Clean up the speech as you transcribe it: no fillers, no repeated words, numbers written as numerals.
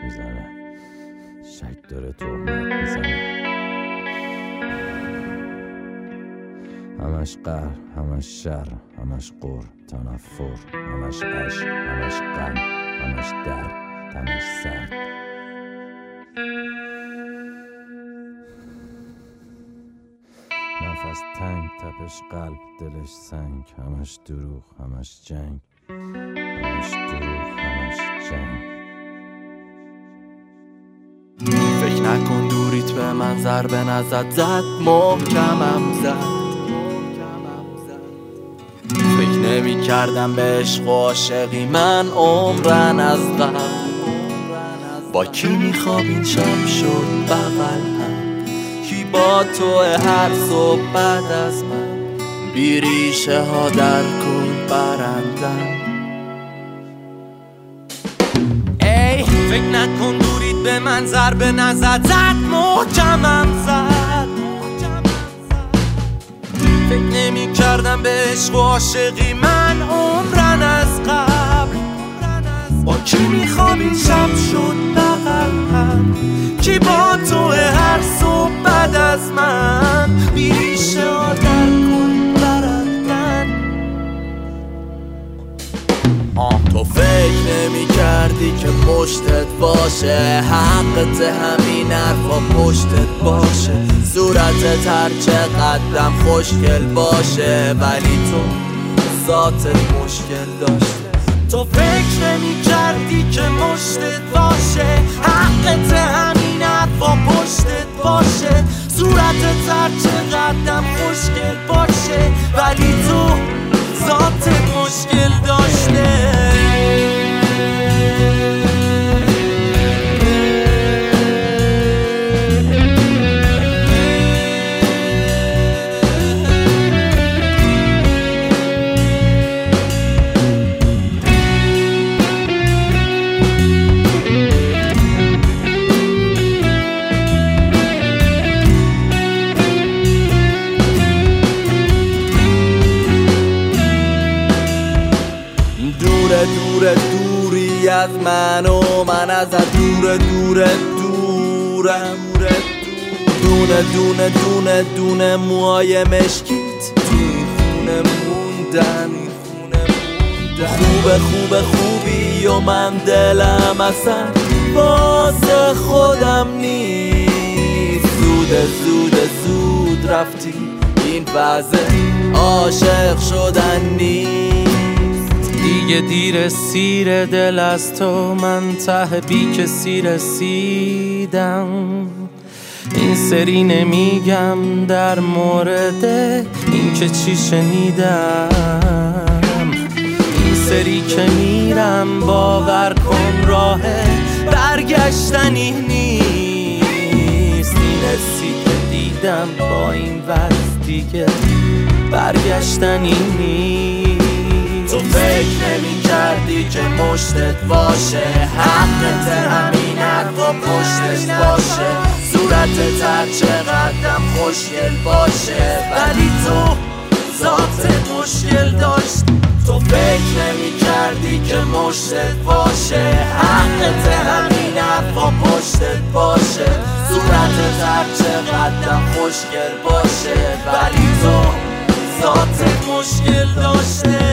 میزنه، شک داره تهمت میزنه. همش قهر، همش شر، همش قر، تنفر، همش عشق، همش غم، همش درد، تنش سرد. نفس تنگ، تپش قلب، دلش سنگ، همش دروغ، همش جنگ، همش دروغ، همش جنگ. فکر نکن دوریت به من ضربه نزد، زد محکمم زد. فکر نمی کردم به عشق و عاشقی من عمرن از قبل. با کی میخوابین شب شد بغل هم، کی با تو هر صبح بعد از من، بی ریشه ها در کل برندم. ای فکر نکن دوریت به من ضربه نزد، زد محکمم زد. فکر نمی کردم به عشق و عاشقی من عمرن از قبل. با کی میخوابین شب شد بغل هم، کی با تو هر صبح بعد از من، بی ریشه ها در کل برندن. تو فکر نمی کردی که پشتت باشه، حقت همین حرفا پشتت باشه. صورتت هر چقدرم خوشگل باشه، ولی تو ذاتت مشکل داشته. تو فکر نمی کردی که مشتت باشه، حقت همین حرفا پشتت باشه. صورتت هر چقدرم خوشگل باشه، ولی تو ذاتت مشکل داشته. دور دوری از من و من ازت دور دورم. دونه موهای مشکیت توی خونه موندن. خوبی و من دلم اصلا واسه خودم نیست. زود رفتی، این وضع عاشق شدن نیست. دیگه دیر سیر دل از تو، من ته بی کسی رسیدم. این سری نمیگم در مورد این که چی شنیدم. این سری که میرم باور کن راه برگشتنی نیست. این حسی که دیدم با این وضع دیگه برگشتنی نیست. تو فکر نمی کردی که مشتت باشه، حقت همین حرفا پشتت باشه. صورتت هر چقدرم خوشگل باشه، ولی تو ذاتت مشکل داشت. تو فکر نمی کردی که مشتت باشه، حقت همین حرفا پشتت باشه. صورتت هر چقدرم خوشگل باشه، ولی تو ذاتت مشکل داشته.